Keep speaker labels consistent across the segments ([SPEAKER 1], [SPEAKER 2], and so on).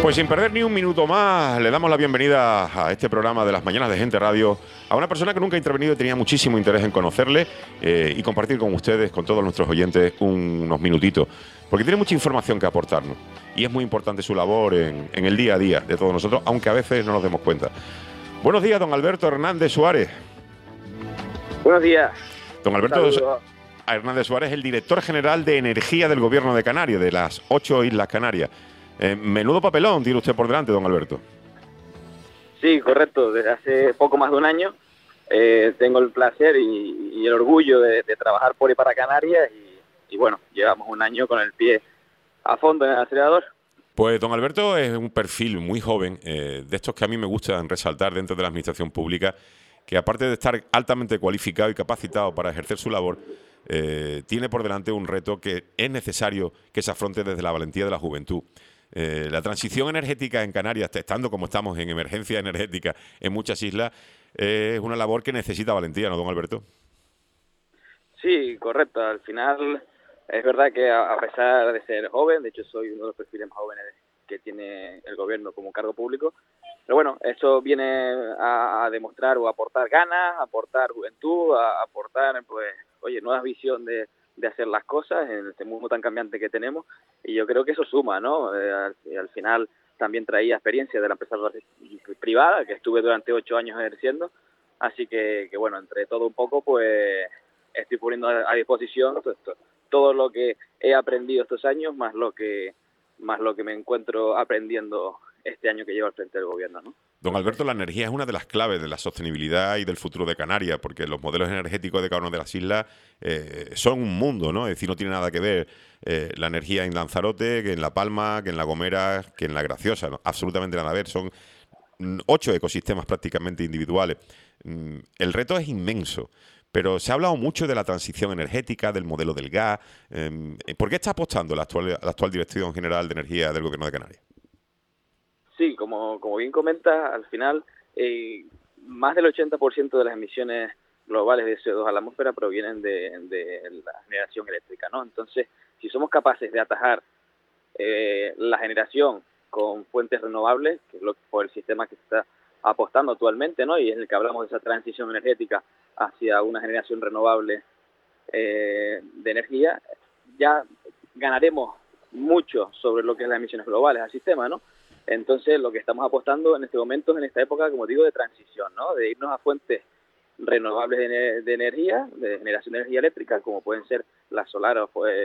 [SPEAKER 1] Pues sin perder ni un minuto más, le damos la bienvenida a este programa de las mañanas de Gente Radio a una persona que nunca ha intervenido y tenía muchísimo interés en conocerle y compartir con ustedes, con todos nuestros oyentes, unos minutitos, porque tiene mucha información que aportarnos y es muy importante su labor en el día a día de todos nosotros, aunque a veces no nos demos cuenta. Buenos días, don Alberto Hernández Suárez.
[SPEAKER 2] Buenos días.
[SPEAKER 1] Don Alberto Hernández Suárez es el director general de Energía del Gobierno de Canarias, de las 8 Islas Canarias. Menudo papelón tiene usted por delante, don Alberto.
[SPEAKER 2] Sí, correcto. Desde hace poco más de un año tengo el placer y el orgullo de trabajar por y para Canarias y bueno, llevamos un año con el pie a fondo en el acelerador.
[SPEAKER 1] Pues don Alberto es un perfil muy joven, de estos que a mí me gustan resaltar dentro de la administración pública, que aparte de estar altamente cualificado y capacitado para ejercer su labor, tiene por delante un reto que es necesario que se afronte desde la valentía de la juventud. La transición energética en Canarias, estando como estamos en emergencia energética en muchas islas, es una labor que necesita valentía, ¿no, don Alberto?
[SPEAKER 2] Sí, correcto. Al final es verdad que a pesar de ser joven, de hecho soy uno de los perfiles más jóvenes que tiene el gobierno como cargo público, pero bueno, eso viene a demostrar o aportar ganas, aportar juventud, a aportar, pues, oye, nuevas visiones de hacer las cosas en este mundo tan cambiante que tenemos, y yo creo que eso suma, ¿no? Al final también traía experiencia de la empresa privada, que estuve durante 8 años ejerciendo, así que bueno, entre todo un poco, pues estoy poniendo a disposición todo lo que he aprendido estos años, más lo que me encuentro aprendiendo este año que llevo al frente del gobierno, ¿no?
[SPEAKER 1] Don Alberto, la energía es una de las claves de la sostenibilidad y del futuro de Canarias, porque los modelos energéticos de cada una de las islas son un mundo, ¿no? Es decir, no tiene nada que ver la energía en Lanzarote, que en La Palma, que en La Gomera, que en La Graciosa, ¿no? Absolutamente nada que ver. Son 8 ecosistemas prácticamente individuales. El reto es inmenso. Pero se ha hablado mucho de la transición energética, del modelo del gas. ¿Por qué está apostando la actual Dirección General de Energía del Gobierno de Canarias?
[SPEAKER 2] Sí, como bien comenta, al final más del 80% de las emisiones globales de CO2 a la atmósfera provienen de la generación eléctrica, ¿no? Entonces, si somos capaces de atajar la generación con fuentes renovables, que es por el sistema que se está apostando actualmente, ¿no? Y en el que hablamos de esa transición energética hacia una generación renovable de energía, ya ganaremos mucho sobre lo que es las emisiones globales al sistema, ¿no? Entonces, lo que estamos apostando en este momento, en esta época, como digo, de transición, ¿no? De irnos a fuentes renovables de energía, de generación de energía eléctrica, como pueden ser la solar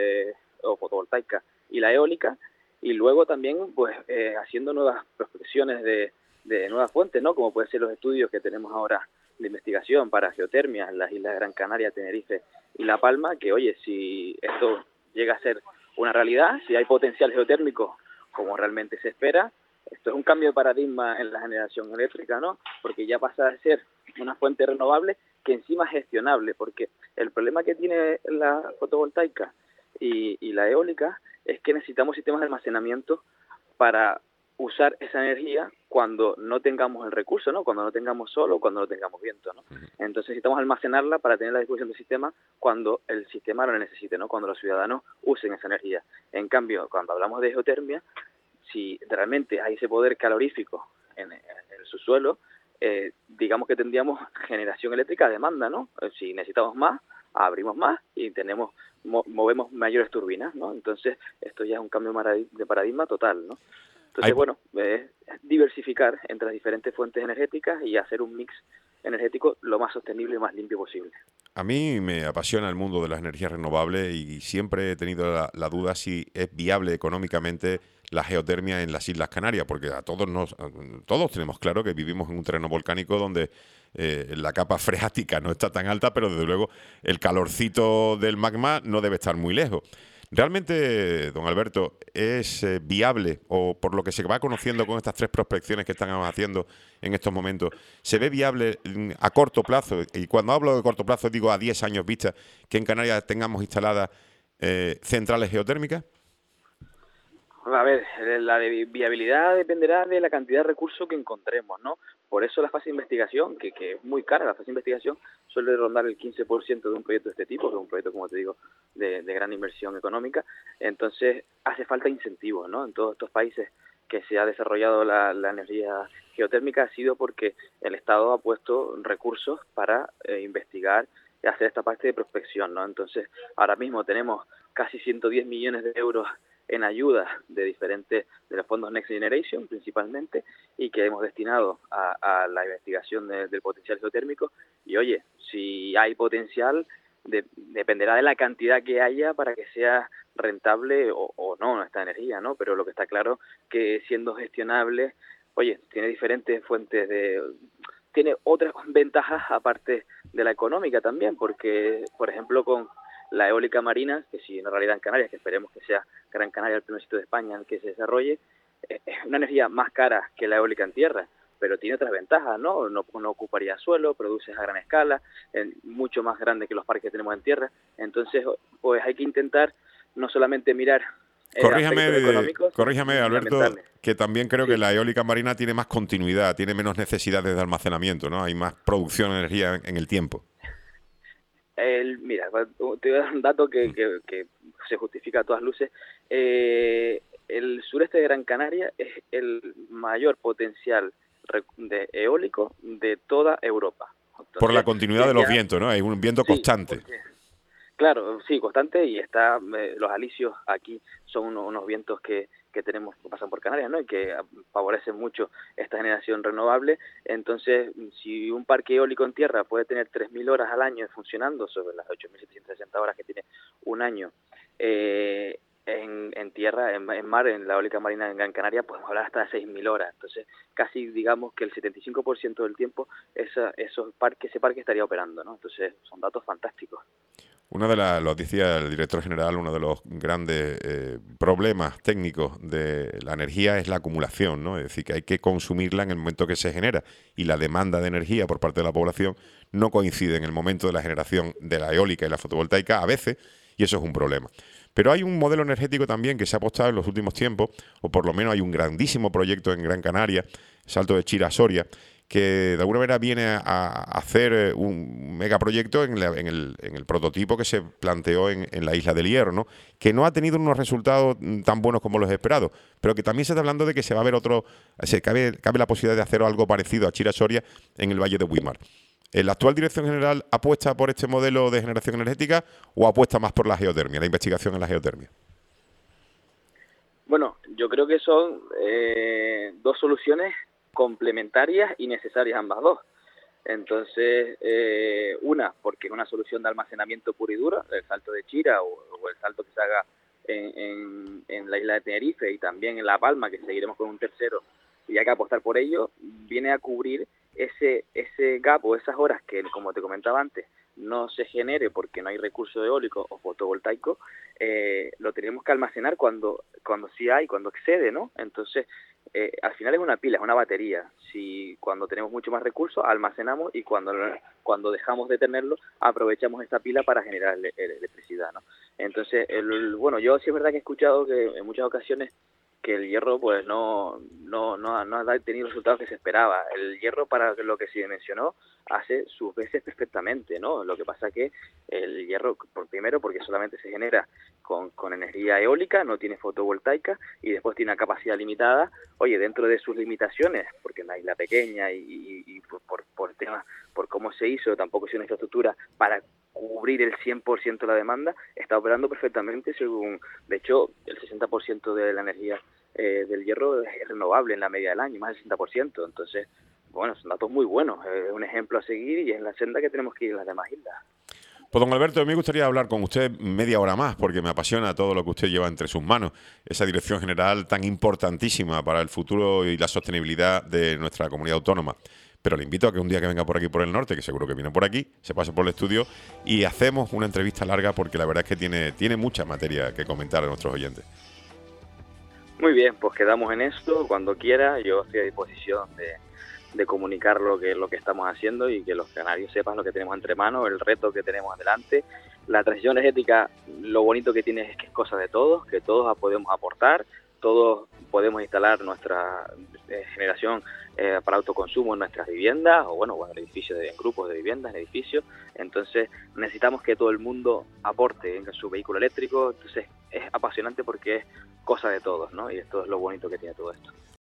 [SPEAKER 2] o fotovoltaica y la eólica, y luego también, pues, haciendo nuevas prospecciones de nuevas fuentes, ¿no? Como pueden ser los estudios que tenemos ahora de investigación para geotermia en las islas de Gran Canaria, Tenerife y La Palma, que, oye, si esto llega a ser una realidad, si hay potencial geotérmico como realmente se espera, esto es un cambio de paradigma en la generación eléctrica, ¿no? Porque ya pasa a ser una fuente renovable que encima es gestionable, porque el problema que tiene la fotovoltaica y la eólica es que necesitamos sistemas de almacenamiento para usar esa energía cuando no tengamos el recurso, ¿no? Cuando no tengamos sol o cuando no tengamos viento, ¿no? Entonces necesitamos almacenarla para tener la disposición del sistema cuando el sistema lo necesite, ¿no? Cuando los ciudadanos usen esa energía. En cambio, cuando hablamos de geotermia, si realmente hay ese poder calorífico en el subsuelo, digamos que tendríamos generación eléctrica a demanda, ¿no? Si necesitamos más, abrimos más y movemos mayores turbinas, ¿no? Entonces, esto ya es un cambio de paradigma total, ¿no? Entonces, bueno, diversificar entre las diferentes fuentes energéticas y hacer un mix energético lo más sostenible y más limpio posible.
[SPEAKER 1] A mí me apasiona el mundo de las energías renovables y siempre he tenido la duda si es viable económicamente la geotermia en las Islas Canarias, porque todos tenemos claro que vivimos en un terreno volcánico donde la capa freática no está tan alta, pero desde luego el calorcito del magma no debe estar muy lejos. ¿Realmente, don Alberto, es viable, o por lo que se va conociendo con estas 3 prospecciones que estamos haciendo en estos momentos, se ve viable a corto plazo? Y cuando hablo de corto plazo digo a 10 años vista, que en Canarias tengamos instaladas centrales geotérmicas.
[SPEAKER 2] A ver, la viabilidad dependerá de la cantidad de recursos que encontremos, ¿no? Por eso la fase de investigación, que es muy cara, la fase de investigación suele rondar el 15% de un proyecto de este tipo, que es un proyecto, como te digo, de gran inversión económica. Entonces, hace falta incentivos, ¿no? En todos estos países que se ha desarrollado la energía geotérmica ha sido porque el Estado ha puesto recursos para investigar y hacer esta parte de prospección, ¿no? Entonces, ahora mismo tenemos casi 110 millones de euros en ayudas de los fondos Next Generation principalmente, y que hemos destinado a la investigación del potencial geotérmico. Y oye, si hay potencial, dependerá de la cantidad que haya para que sea rentable o no esta energía, ¿no? Pero lo que está claro que siendo gestionable, oye, tiene diferentes fuentes tiene otras ventajas aparte de la económica también, porque, por ejemplo, con la eólica marina, que si en realidad en Canarias, que esperemos que sea Gran Canaria el primer sitio de España en el que se desarrolle, es una energía más cara que la eólica en tierra, pero tiene otras ventajas, ¿no? No ocuparía suelo, produces a gran escala, mucho más grande que los parques que tenemos en tierra. Entonces, pues hay que intentar no solamente mirar
[SPEAKER 1] Corríjame, Alberto, que también creo que la eólica marina tiene más continuidad, tiene menos necesidades de almacenamiento, ¿no? Hay más producción de energía en el tiempo.
[SPEAKER 2] Mira, te voy a dar un dato que se justifica a todas luces. El sureste de Gran Canaria es el mayor potencial de eólico de toda Europa. Entonces,
[SPEAKER 1] por la continuidad de los vientos, ¿no? Hay un viento constante.
[SPEAKER 2] Claro, sí, constante, y los alisios aquí son unos vientos que tenemos, que pasan por Canarias, ¿no? Y que favorecen mucho esta generación renovable. Entonces, si un parque eólico en tierra puede tener 3.000 horas al año funcionando sobre las 8.760 horas que tiene un año, en tierra, en mar, en la eólica marina en Gran Canaria, podemos hablar hasta de 6.000 horas. Entonces, casi digamos que el 75% del tiempo ese parque estaría operando, ¿no? Entonces, son datos fantásticos.
[SPEAKER 1] Lo decía el director general, uno de los grandes problemas técnicos de la energía es la acumulación, ¿no? Es decir, que hay que consumirla en el momento que se genera, y la demanda de energía por parte de la población no coincide en el momento de la generación de la eólica y la fotovoltaica a veces, y eso es un problema. Pero hay un modelo energético también que se ha apostado en los últimos tiempos, o por lo menos hay un grandísimo proyecto en Gran Canaria, Salto de Chira a Soria, que de alguna manera viene a hacer un megaproyecto en el prototipo que se planteó en la isla del Hierro, ¿no? Que no ha tenido unos resultados tan buenos como los esperados, pero que también se está hablando de que se va a ver cabe la posibilidad de hacer algo parecido a Chira Soria en el Valle de Güímar. ¿La actual dirección general apuesta por este modelo de generación energética o apuesta más por la geotermia, la investigación en la geotermia?
[SPEAKER 2] Bueno, yo creo que son dos soluciones complementarias y necesarias ambas dos. Entonces, una, porque es una solución de almacenamiento puro y duro, el salto de Chira o el salto que se haga en la isla de Tenerife y también en La Palma, que seguiremos con un tercero, y hay que apostar por ello, viene a cubrir ese gap o esas horas que, como te comentaba antes, no se genere porque no hay recurso eólico o fotovoltaico, lo tenemos que almacenar cuando sí hay, cuando excede, ¿no? Entonces, al final es una pila, es una batería. Si cuando tenemos mucho más recursos, almacenamos, y cuando dejamos de tenerlo, aprovechamos esta pila para generar electricidad, ¿no? Entonces, bueno, yo sí es verdad que he escuchado que en muchas ocasiones que el hierro pues no ha tenido los resultados que se esperaba. El hierro, para lo que se mencionó, hace sus veces perfectamente, ¿no? Lo que pasa que el hierro, primero porque solamente se genera con energía eólica, no tiene fotovoltaica, y después tiene una capacidad limitada, oye, dentro de sus limitaciones, porque es una isla pequeña y por temas, por cómo se hizo, tampoco es una infraestructura para cubrir el 100% de la demanda, está operando perfectamente de hecho, el 60% de la energía del hierro es renovable en la media del año, más del 60%. Entonces, bueno, son datos muy buenos, es un ejemplo a seguir y es la senda que tenemos que ir en las demás islas.
[SPEAKER 1] Pues don Alberto, a mí me gustaría hablar con usted media hora más, porque me apasiona todo lo que usted lleva entre sus manos, esa dirección general tan importantísima para el futuro y la sostenibilidad de nuestra comunidad autónoma. Pero le invito a que un día que venga por aquí por el norte, que seguro que viene por aquí, se pase por el estudio y hacemos una entrevista larga, porque la verdad es que tiene mucha materia que comentar a nuestros oyentes.
[SPEAKER 2] Muy bien, pues quedamos en esto, cuando quiera, yo estoy a disposición de comunicar lo que estamos haciendo y que los canarios sepan lo que tenemos entre manos, el reto que tenemos adelante. La transición energética, lo bonito que tiene es que es cosa de todos, que todos podemos aportar, todos podemos instalar nuestra generación para autoconsumo en nuestras viviendas, o bueno, en edificios, en grupos de viviendas, en edificios. Entonces necesitamos que todo el mundo aporte en su vehículo eléctrico. Entonces es apasionante porque es cosa de todos, ¿no? Y esto es lo bonito que tiene todo esto.